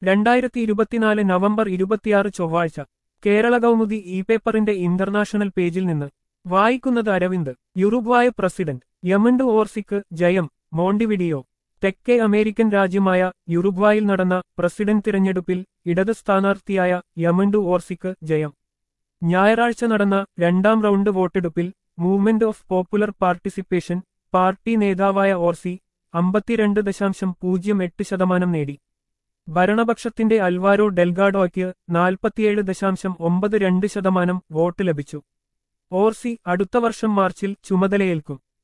2024 November 26 ചൊവ്വാഴ്ച Kerala Kaumudi e പേപ്പറിന്റെ international പേജിൽ നിന്ന് വായിക്കുന്നത് അരവിന്ദ്. യുറുഗ്വായ പ്രസിഡന്റ് യമണ്ടു ഓർസിക്ക് ജയം. മോണ്ടിവിഡിയോ. തെക്കേ അമേരിക്കൻ രാജ്യമായ യുറുഗ്വായിൽ നടന്ന പ്രസിഡന്റ് തിരഞ്ഞെടുപ്പിൽ ഇടത് സ്ഥാനാർത്ഥിയായ യമണ്ടു ഓർസിക്ക് ജയം. ഞായറാഴ്ച നടന്ന രണ്ടാം റൗണ്ട് വോട്ടെടുപ്പിൽ movement of popular participation party നേതാവായ ഓർസി 52.08% നേടി. ഭരണപക്ഷത്തിന്റെ അൽവാരോ ഡെൽഗാഡോയ്ക്ക് 47.92% വോട്ട് ലഭിച്ചു. ഓർസി അടുത്ത വർഷം മാർച്ചിൽ ചുമതലയേൽക്കും.